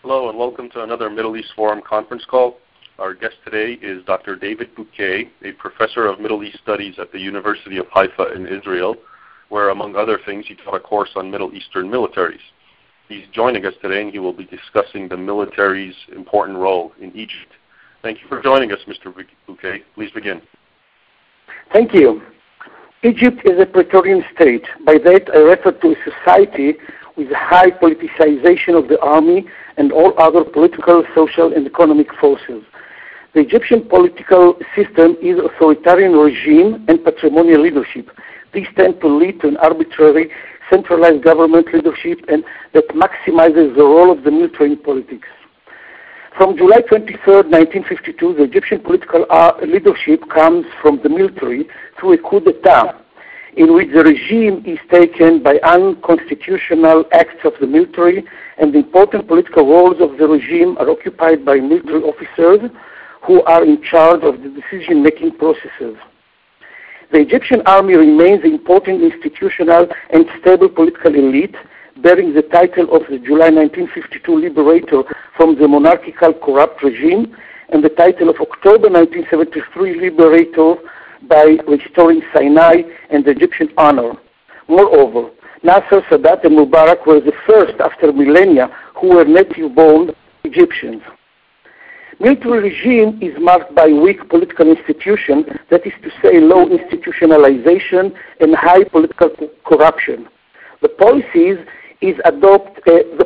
Hello and welcome to another Middle East Forum conference call. Our guest today is Dr. David Bouquet, a professor of Middle East Studies at the University of Haifa in Israel, where, among other things, he taught a course on Middle Eastern militaries. He's joining us today and he will be discussing the military's important role in Egypt. Thank you for joining us, Mr. Bouquet. Please begin. Thank you. Egypt is a Praetorian state. By that, I refer to a society with a high politicization of the army and all other political, social, and economic forces. The Egyptian political system is an authoritarian regime and patrimonial leadership. These tend to lead to an arbitrary, centralized government leadership and that maximizes the role of the military in politics. From July 23, 1952, the Egyptian political leadership comes from the military through a coup d'etat, in which the regime is taken by unconstitutional acts of the military, and the important political roles of the regime are occupied by military officers who are in charge of the decision-making processes. The Egyptian army remains an important institutional and stable political elite, bearing the title of the July 1952 liberator from the monarchical corrupt regime, and the title of October 1973 liberator by restoring Sinai and the Egyptian honor. Moreover, Nasser, Sadat, and Mubarak were the first after millennia who were native-born Egyptians. Military regime is marked by weak political institution, that is to say low institutionalization and high political corruption. The policies it adopts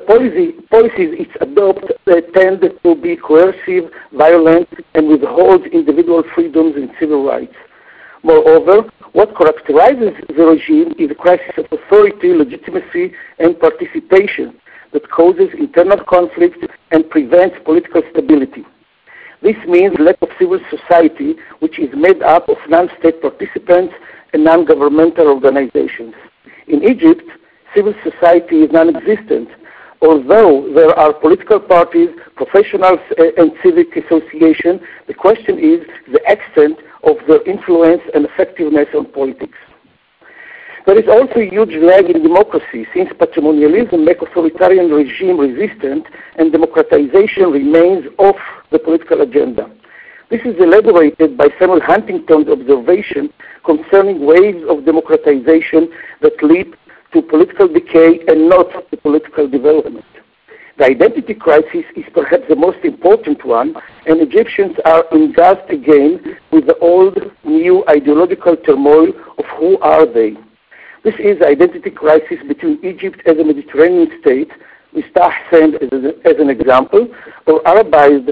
tend to be coercive, violent, and withhold individual freedoms and civil rights. Moreover, what characterizes the regime is a crisis of authority, legitimacy, and participation that causes internal conflict and prevents political stability. This means lack of civil society, which is made up of non-state participants and non-governmental organizations. In Egypt, civil society is non-existent, although there are political parties, professionals, and civic associations. The question is the extent of their influence and effectiveness on politics. There is also a huge lag in democracy, since patrimonialism makes authoritarian regime resistant and democratization remains off the political agenda. This is elaborated by Samuel Huntington's observation concerning waves of democratization that lead to political decay and not to political development. The identity crisis is perhaps the most important one, and Egyptians are engulfed again with the old, new ideological turmoil of who are they. This is the identity crisis between Egypt as a Mediterranean state, with Tahsin as an example, or Arabized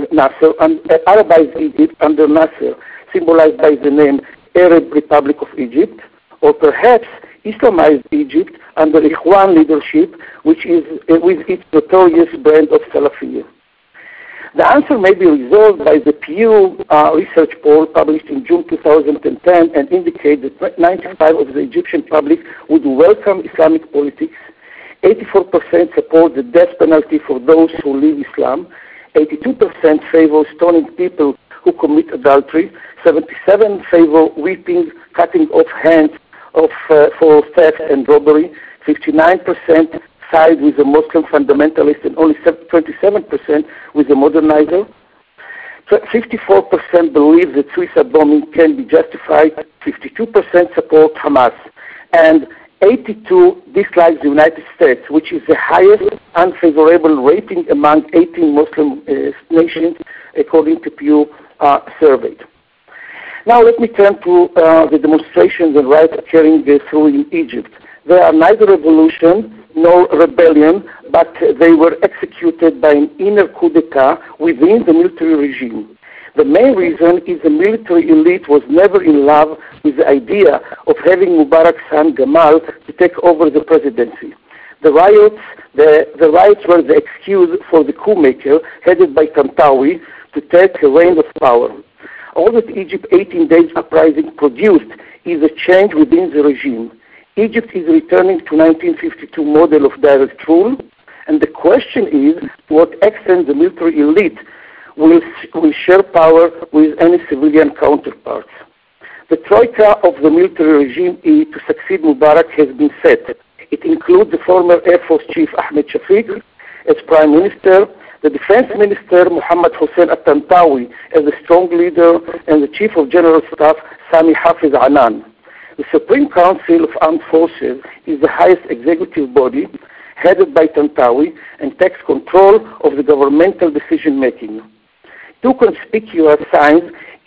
Egypt under Nasser, symbolized by the name Arab Republic of Egypt, or perhaps Islamized Egypt under Ikhwan leadership, which is with its notorious brand of Salafiyya. The answer may be resolved by the Pew research poll published in June 2010 and indicate that 95% of the Egyptian public would welcome Islamic politics. 84% support the death penalty for those who leave Islam. 82% favor stoning people who commit adultery. 77% favor whipping, cutting off hands for theft and robbery. 59% side with the Muslim fundamentalist and only 27% with the modernizer. 54% believe that suicide bombing can be justified. 52% support Hamas. And 82% dislike the United States, which is the highest unfavorable rating among 18 Muslim nations, according to Pew survey. Now let me turn to the demonstrations and riots occurring through in Egypt. They are neither revolution nor rebellion, but they were executed by an inner coup d'etat within the military regime. The main reason is the military elite was never in love with the idea of having Mubarak's son Gamal to take over the presidency. The riots were the excuse for the coup maker, headed by Tantawi, to take a reign of power. All that Egypt's 18 days uprising produced is a change within the regime. Egypt is returning to 1952 model of direct rule, and the question is to what extent the military elite will share power with any civilian counterparts. The troika of the military regime to succeed Mubarak has been set. It includes the former Air Force Chief Ahmed Shafiq as Prime Minister, the Defense Minister Mohammad Hussein At-Tantawi as the strong leader, and the Chief of General Staff Sami Hafiz Anan. The Supreme Council of Armed Forces is the highest executive body, headed by Tantawi, and takes control of the governmental decision-making. Two conspicuous signs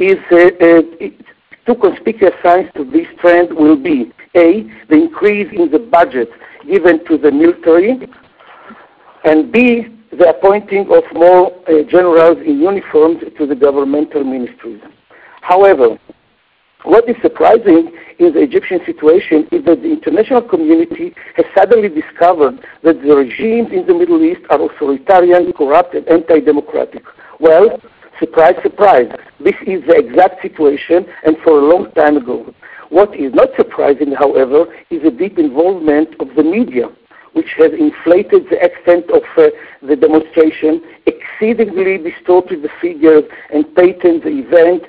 to this trend will be A, the increase in the budget given to the military, and B, the appointing of more generals in uniforms to the governmental ministries. However, what is surprising in the Egyptian situation is that the international community has suddenly discovered that the regimes in the Middle East are authoritarian, corrupt, and anti-democratic. Well, surprise, surprise, this is the exact situation, and for a long time ago. What is not surprising, however, is the deep involvement of the media, which has inflated the extent of the demonstration, exceedingly distorted the figures, and painted the event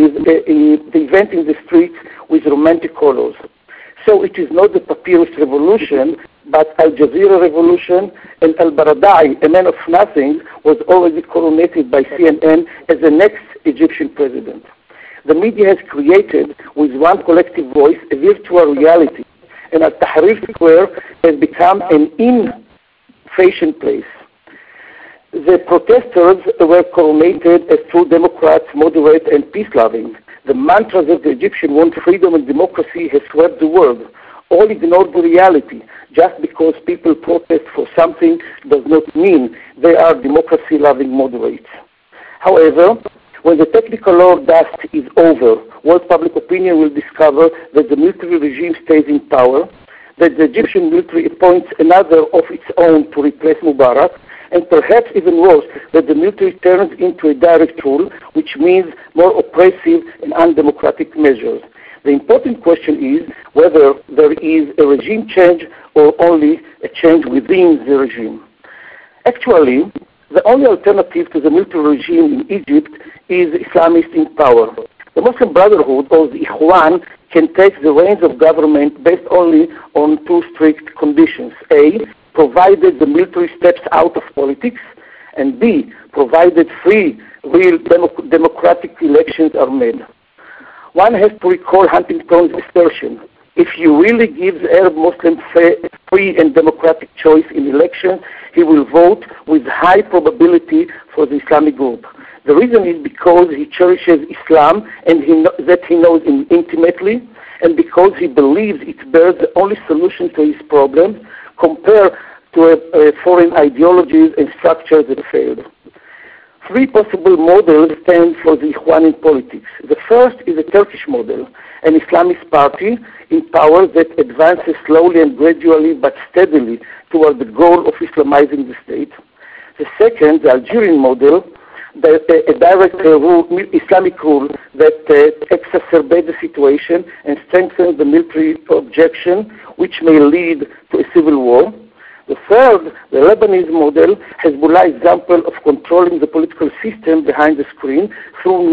in the streets with romantic colors. So it is not the Papyrus Revolution, but Al Jazeera Revolution, and Al-Baradei, a man of nothing, was already coronated by CNN as the next Egyptian president. The media has created, with one collective voice, a virtual reality, and Al-Tahrir Square has become an in-fashion place. The protesters were coronated as true Democrats, moderate, and peace-loving. The mantra that the Egyptians want freedom and democracy has swept the world. All ignored the reality. Just because people protest for something does not mean they are democracy-loving moderates. However, when the technical law dust is over, world public opinion will discover that the military regime stays in power, that the Egyptian military appoints another of its own to replace Mubarak, and perhaps even worse, that the military turns into a direct rule, which means more oppressive and undemocratic measures. The important question is whether there is a regime change or only a change within the regime. Actually, the only alternative to the military regime in Egypt is Islamists in power. The Muslim Brotherhood, or the Ikhwan, can take the reins of government based only on two strict conditions. A, provided the military steps out of politics, and B, provided free, real democratic elections are made. One has to recall Huntington's assertion: if you really give the Arab Muslim free and democratic choice in elections, he will vote with high probability for the Islamic group. The reason is because he cherishes Islam and that he knows intimately, and because he believes it bears the only solution to his problems compared to foreign ideologies and structures that failed. Three possible models stand for the Ikhwan in politics. The first is the Turkish model, an Islamist party in power that advances slowly and gradually but steadily toward the goal of Islamizing the state. The second, the Algerian model, a direct Islamic rule that exacerbates the situation and strengthens the military objection, which may lead to a civil war. The third, the Lebanese model, Hezbollah example of controlling the political system behind the screen through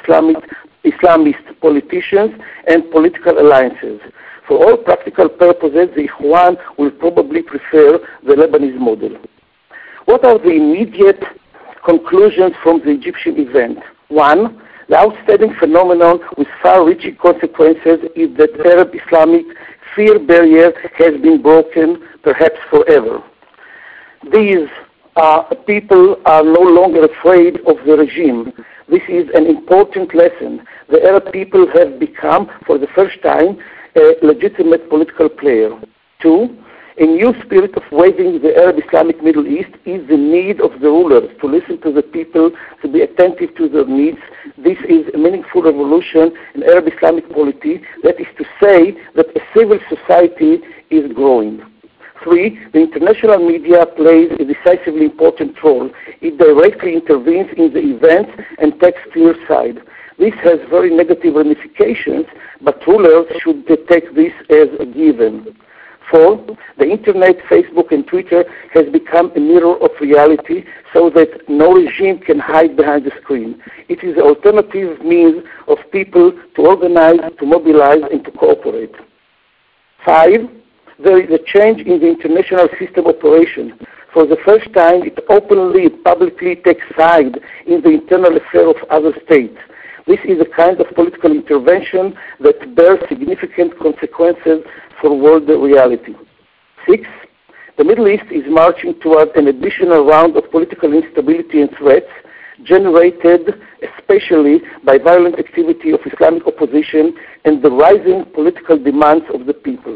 non-Islamist politicians and political alliances. For all practical purposes, the Ikhwan will probably prefer the Lebanese model. What are the immediate conclusions from the Egyptian event? One, the outstanding phenomenon with far-reaching consequences is that Arab-Islamic fear barrier has been broken, perhaps forever. These people are no longer afraid of the regime. This is an important lesson. The Arab people have become, for the first time, a legitimate political player. Two, a new spirit of waving the Arab-Islamic Middle East is the need of the rulers to listen to the people, to be attentive to their needs. This is a meaningful revolution in Arab-Islamic polity, that is to say that a civil society is growing. Three, the international media plays a decisively important role. It directly intervenes in the events and takes clear side. This has very negative ramifications, but rulers should take this as a given. Four, the internet, Facebook, and Twitter has become a mirror of reality so that no regime can hide behind the screen. It is an alternative means of people to organize, to mobilize, and to cooperate. Five, there is a change in the international system operation. For the first time, it openly, publicly takes side in the internal affairs of other states. This is a kind of political intervention that bears significant consequences for world reality. 6. The Middle East is marching toward an additional round of political instability and threats generated especially by violent activity of Islamic opposition and the rising political demands of the people.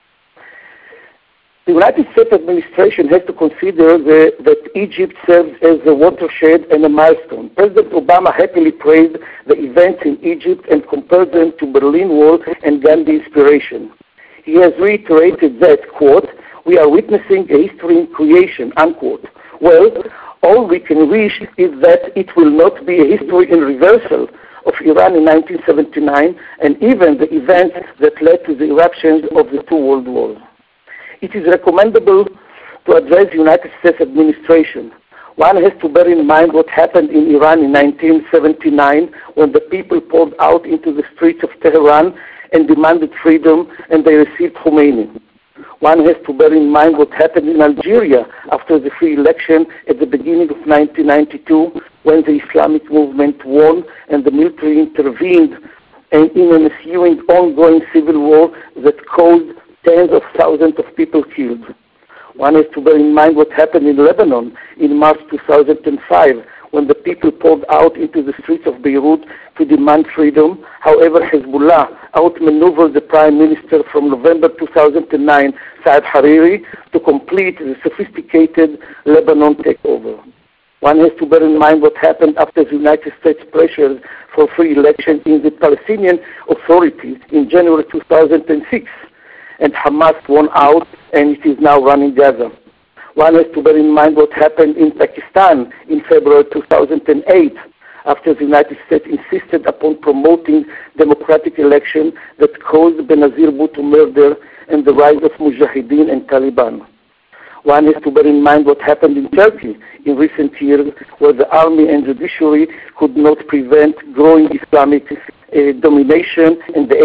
The United States administration has to consider that Egypt serves as a watershed and a milestone. President Obama happily praised the events in Egypt and compared them to Berlin Wall and Gandhi inspiration. He has reiterated that, quote, "We are witnessing a history in creation," unquote. Well, all we can wish is that it will not be a history in reversal of Iran in 1979 and even the events that led to the eruptions of the two world wars. It is recommendable to address the United States administration. One has to bear in mind what happened in Iran in 1979 when the people poured out into the streets of Tehran and demanded freedom and they received Khomeini. One has to bear in mind what happened in Algeria after the free election at the beginning of 1992 when the Islamic movement won and the military intervened in an ensuing ongoing civil war that caused tens of thousands of people killed. One has to bear in mind what happened in Lebanon in March 2005 when the people poured out into the streets of Beirut to demand freedom. However, Hezbollah outmaneuvered the Prime Minister from November 2009, Saad Hariri, to complete the sophisticated Lebanon takeover. One has to bear in mind what happened after the United States pressures for free elections in the Palestinian Authority in January 2006. And Hamas won out, and it is now running Gaza. One has to bear in mind what happened in Pakistan in February 2008, after the United States insisted upon promoting democratic election that caused Benazir Bhutto murder and the rise of Mujahideen and Taliban. One has to bear in mind what happened in Turkey in recent years, where the army and judiciary could not prevent growing Islamic domination and the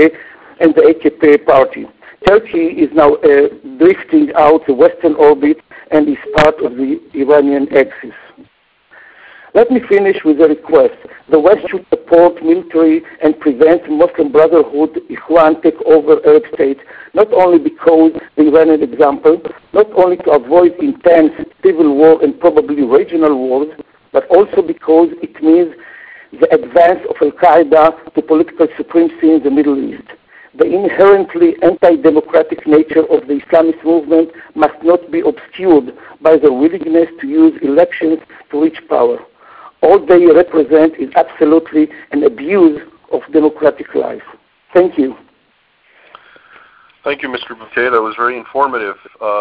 AKP party. Turkey is now drifting out the Western orbit and is part of the Iranian axis. Let me finish with a request. The West should support military and prevent Muslim Brotherhood, Ikhwan take over Arab states, not only because the Iranian example, not only to avoid intense civil war and probably regional wars, but also because it means the advance of Al-Qaeda to political supremacy in the Middle East. The inherently anti-democratic nature of the Islamist movement must not be obscured by their willingness to use elections to reach power. All they represent is absolutely an abuse of democratic life. Thank you. Thank you, Mr. Bouquet. That was very informative.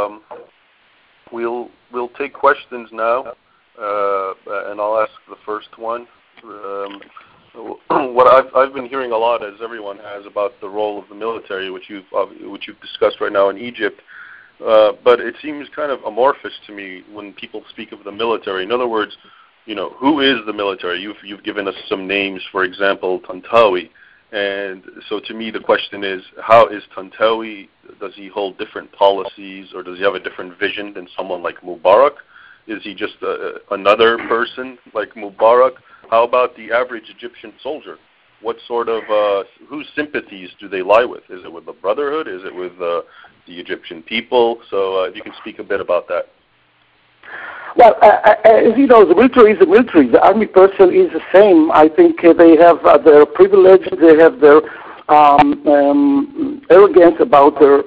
We'll take questions now, and I'll ask the first one. What I've been hearing a lot, as everyone has, about the role of the military, which you've discussed right now in Egypt, but it seems kind of amorphous to me when people speak of the military. In other words, who is the military? You've given us some names, for example, Tantawi, and so to me the question is, how is Tantawi? Does he hold different policies, or does he have a different vision than someone like Mubarak? Is he just another person like Mubarak? How about the average Egyptian soldier? What sort of, whose sympathies do they lie with? Is it with the Brotherhood? Is it with the Egyptian people? So if you can speak a bit about that. Well, as you know, the military is the military. The army person is the same. I think they have their privilege. They have their arrogance about their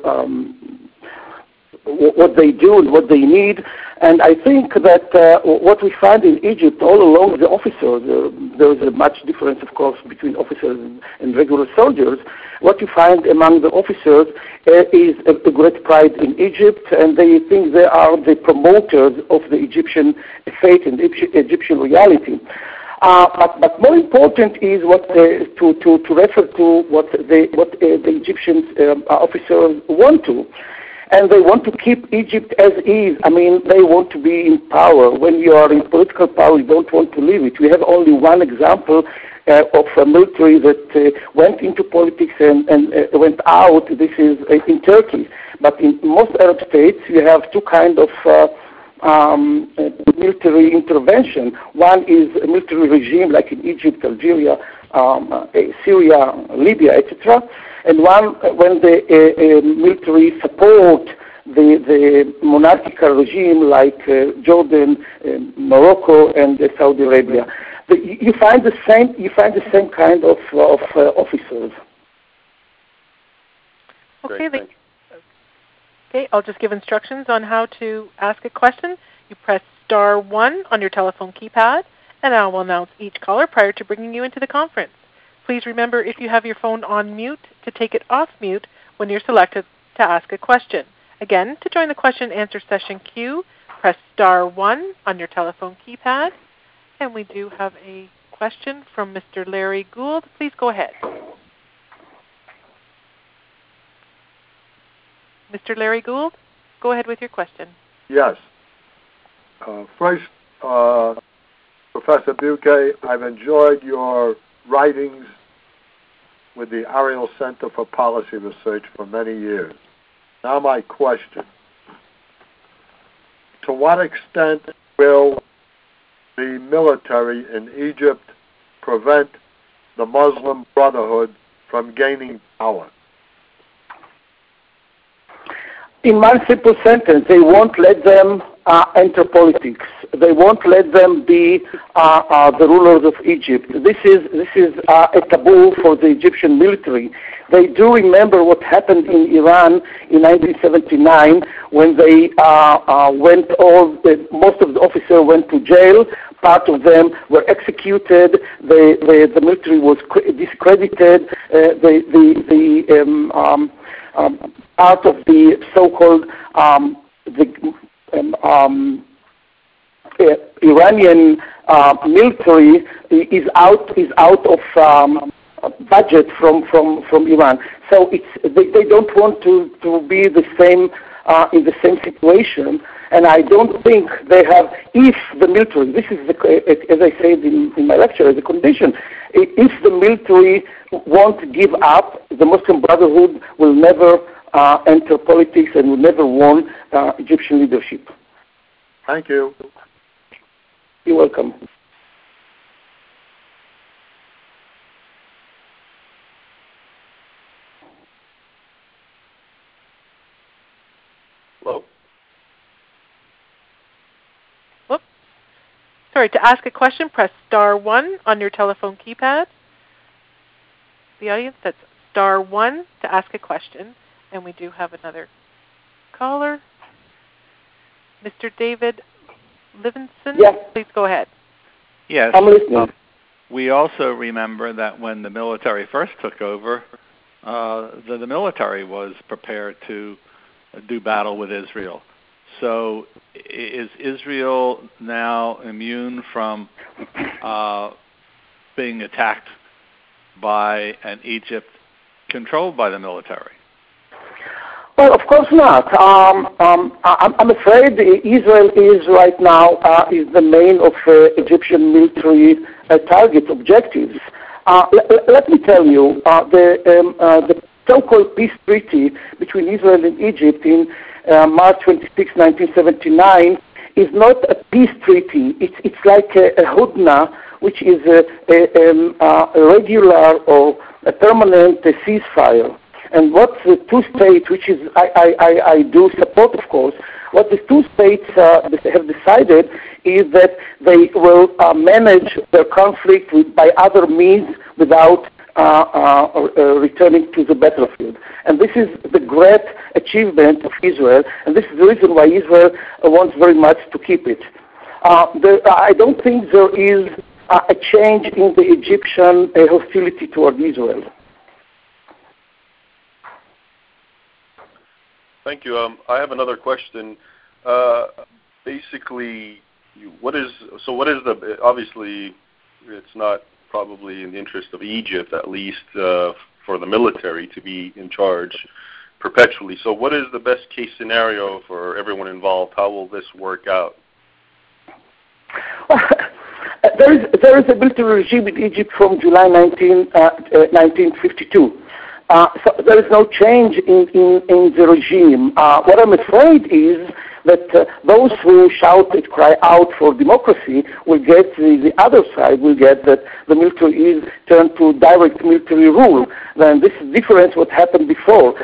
what they do and what they need. And I think that what we find in Egypt all along the officers, there is a much difference, of course, between officers and regular soldiers. What you find among the officers is a great pride in Egypt, and they think they are the promoters of the Egyptian faith and Egyptian reality. But more important is to refer to what the Egyptian officers want to. And they want to keep Egypt as is. I mean, they want to be in power. When you are in political power, you don't want to leave it. We have only one example of a military that went into politics and went out. This is in Turkey. But in most Arab states, you have two kinds of military intervention. One is a military regime like in Egypt, Algeria, Syria, Libya, etc. And one when the military support the monarchical regime like Jordan, Morocco, and Saudi Arabia. You find the same kind of officers. Okay, okay, I'll just give instructions on how to ask a question. You press star 1 on your telephone keypad, and I will announce each caller prior to bringing you into the conference. Please remember, if you have your phone on mute, to take it off mute when you're selected to ask a question. Again, to join the question and answer session queue, press star 1 on your telephone keypad. And we do have a question from Mr. Larry Gould. Please go ahead. Mr. Larry Gould, go ahead with your question. Yes. First, Professor Buquet, I've enjoyed your writings with the Ariel Center for Policy Research for many years. Now my question. To what extent will the military in Egypt prevent the Muslim Brotherhood from gaining power? In one simple sentence, they won't let them enter politics. They won't let them be the rulers of Egypt. This is a taboo for the Egyptian military. They do remember what happened in Iran in 1979 when they most of the officers went to jail. Part of them were executed. The military was discredited. Part of the so-called Iranian military is out of budget from Iran. So they don't want to be the same in the same situation. And I don't think they have, if the military, this is, as I said in my lecture, the condition, if the military won't give up, the Muslim Brotherhood will never enter politics and will never want Egyptian leadership. Thank you. You're welcome. Hello? Whoops. Sorry, to ask a question, press star 1 on your telephone keypad. The audience, that's star 1 to ask a question. And we do have another caller. Mr. David Livingston, yes. Please go ahead. Yes. I'm listening. We also remember that when the military first took over, the military was prepared to do battle with Israel. So is Israel now immune from being attacked by an Egypt controlled by the military? Well, of course not. I'm afraid Israel is right now is the main of Egyptian military target objectives. Let me tell you, the so-called peace treaty between Israel and Egypt in March 26, 1979, is not a peace treaty. It's like a hudna, which is a regular or a permanent ceasefire. And what the two states, which is I do support, of course, what the two states have decided is that they will manage their conflict by other means without returning to the battlefield. And this is the great achievement of Israel, and this is the reason why Israel wants very much to keep it. I don't think there is a change in the Egyptian hostility toward Israel. Thank you. I have another question. Basically, what is the, obviously it's not probably in the interest of Egypt, at least for the military to be in charge perpetually. So what is the best case scenario for everyone involved? How will this work out? There is a military regime in Egypt from July 1952. So there is no change in the regime. What I'm afraid is that those who cry out for democracy will get the other side will get that the military is turned to direct military rule. Then this is different what happened before.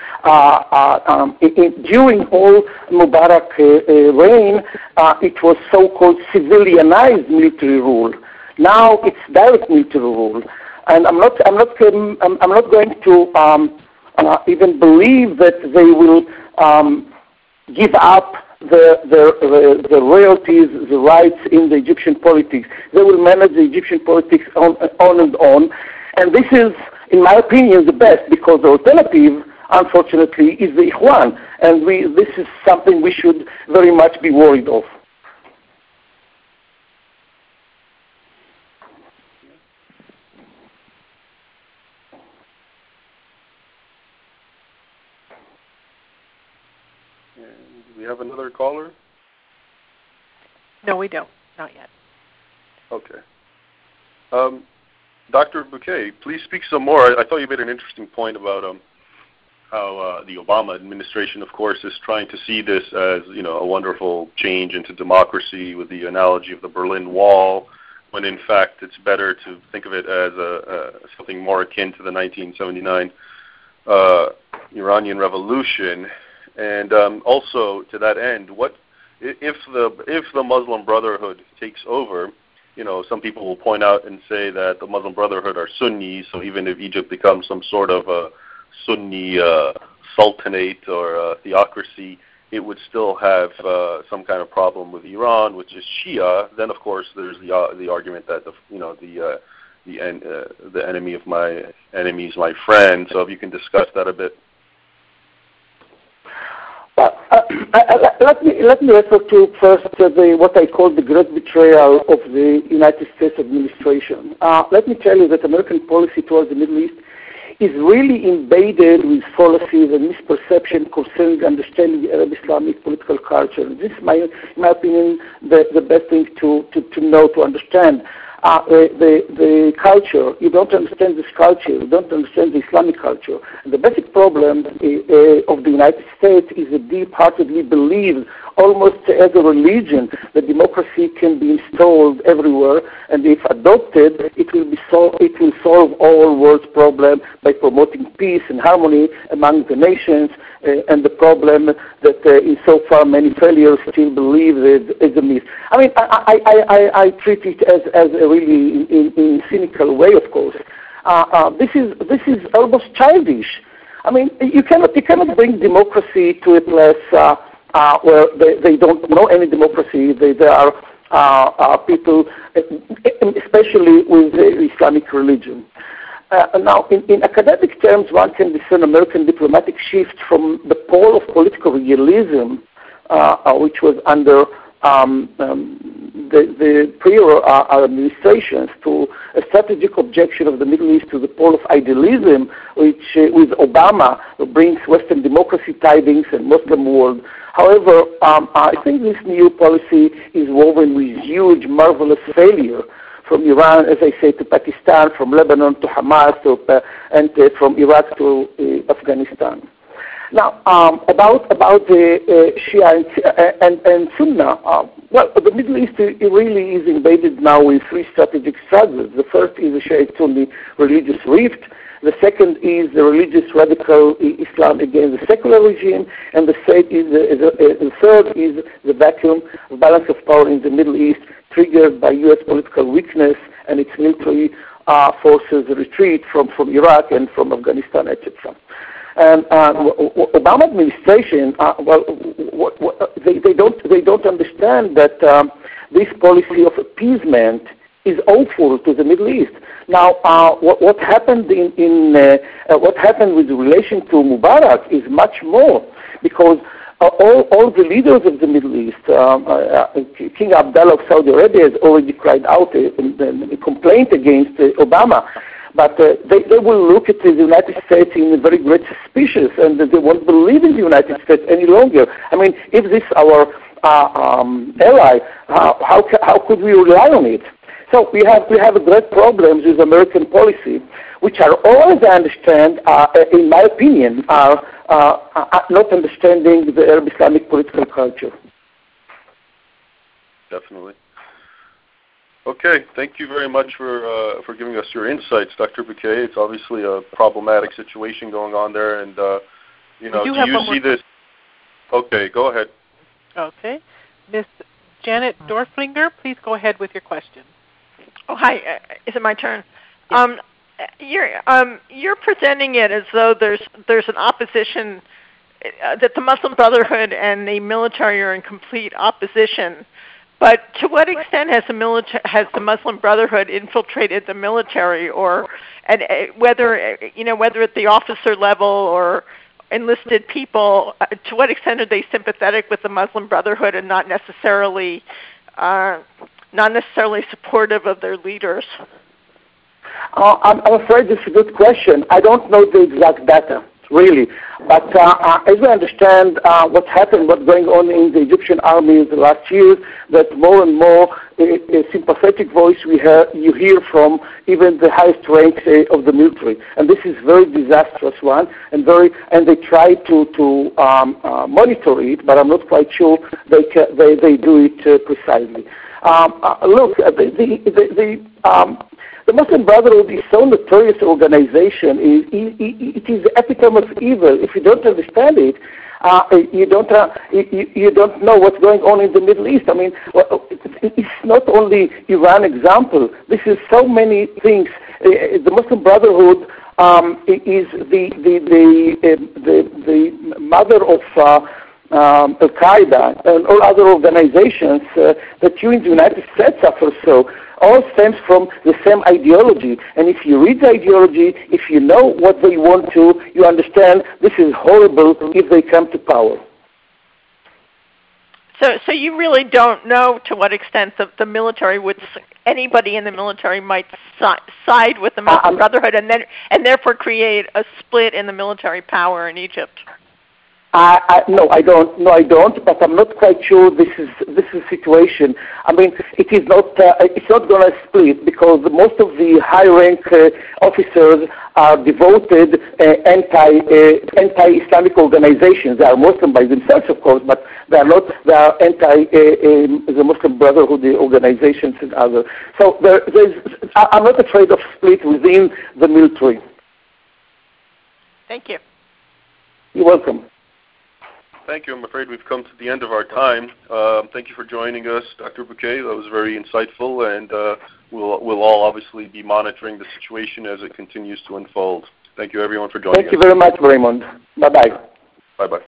During all Mubarak reign, it was so-called civilianized military rule. Now it's direct military rule, and I'm not going to even believe that they will give up the royalties, the rights in the Egyptian politics. They will manage the Egyptian politics on and on. And this is, in my opinion, the best, because the alternative, unfortunately, is the Ikhwan. And this is something we should very much be worried of. We have another caller? No, we don't. Not yet. Okay. Dr. Bouquet, please speak some more. I thought you made an interesting point about how the Obama administration, of course, is trying to see this as, a wonderful change into democracy with the analogy of the Berlin Wall, when in fact it's better to think of it as something more akin to the 1979 Iranian Revolution. And also, to that end, what if the Muslim Brotherhood takes over? Some people will point out and say that the Muslim Brotherhood are Sunnis, so even if Egypt becomes some sort of a Sunni sultanate or theocracy, it would still have some kind of problem with Iran, which is Shia. Then, of course, there's the argument that the enemy of my enemy is my friend. So, if you can discuss that a bit. Let me refer to first what I call the great betrayal of the United States administration. Let me tell you that American policy towards the Middle East is really invaded with fallacies and misperception concerning understanding the Arab Islamic political culture. This is, in my opinion, the best thing to know, to understand. The culture, you don't understand this culture, you don't understand the Islamic culture. And the basic problem of the United States is that deep-heartedly believes, almost as a religion, that democracy can be installed everywhere, and if adopted, it will solve all world's problems by promoting peace and harmony among the nations, and the problem that in so far many failures still believe is a myth. I mean, I treat it as a really in cynical way, of course. This is almost childish. I mean, you cannot bring democracy to a place where they don't know any democracy. There are people, especially with the Islamic religion. Now, in academic terms, one can discern American diplomatic shift from the pole of political realism, which was under the prior administrations, to a strategic objection of the Middle East to the pole of idealism, which with Obama brings Western democracy tidings and Muslim world. However, I think this new policy is woven with huge, marvelous failure. From Iran, as I say, to Pakistan, from Lebanon to Hamas, and from Iraq to Afghanistan. Now, about the Shia and Sunnah, well, the Middle East really is invaded now with three strategic struggles. The first is the Shiite-Sunni religious rift. The second is the religious radical Islam against the secular regime, and the third is the vacuum of balance of power in the Middle East, triggered by U.S. political weakness and its military forces retreat from Iraq and from Afghanistan, etc. And Obama administration, they don't understand that this policy of appeasement is awful to the Middle East. Now, what happened what happened with relation to Mubarak is much more, because all the leaders of the Middle East, King Abdullah of Saudi Arabia has already cried out a complaint against Obama. But they will look at the United States in a very great suspicion, and they won't believe in the United States any longer. I mean, if this is our ally, how could we rely on it? So we have great problems with American policy, which are always, I understand, in my opinion, are not understanding the Arab Islamic political culture. Definitely. Okay, thank you very much for giving us your insights, Dr. Bouquet. It's obviously a problematic situation going on there, and do you see this? Okay, go ahead. Okay. Miss Janet Dorflinger, please go ahead with your question. Oh, hi. Is it my turn? Yes. You're presenting it as though there's an opposition, that the Muslim Brotherhood and the military are in complete opposition. But to what extent has the Muslim Brotherhood infiltrated the military, whether at the officer level or enlisted people? To what extent are they sympathetic with the Muslim Brotherhood and not necessarily supportive of their leaders? I'm afraid it's a good question. I don't know the exact data, really. But as I understand what's going on in the Egyptian army in the last years, that more and more a sympathetic voice you hear from even the highest ranks of the military. And this is very disastrous one, and they try to monitor it, but I'm not quite sure they do it precisely. Look, the Muslim Brotherhood is so notorious organization. It is the epitome of evil. If you don't understand it, you don't know what's going on in the Middle East. I mean, it's not only Iran example. This is so many things. The Muslim Brotherhood is the mother of Al-Qaeda and all other organizations that you in the United States suffer so. All stems from the same ideology. And if you read the ideology, if you know what they want to, you understand this is horrible if they come to power. So you really don't know to what extent the military anybody in the military might side with the Muslim Brotherhood and therefore create a split in the military power in Egypt. No, I don't. But I'm not quite sure this is the situation. I mean, it is not. It's not going to split because most of the high-rank officers are devoted anti-Islamic organizations. They are Muslim by themselves, of course, but they are not. They are the Muslim Brotherhood organizations and others. So I'm not afraid of split within the military. Thank you. You're welcome. Thank you. I'm afraid we've come to the end of our time. Thank you for joining us, Dr. Bouquet. That was very insightful, and we'll all obviously be monitoring the situation as it continues to unfold. Thank you, everyone, for joining us. Thank you very much, Raymond. Bye-bye. Bye-bye.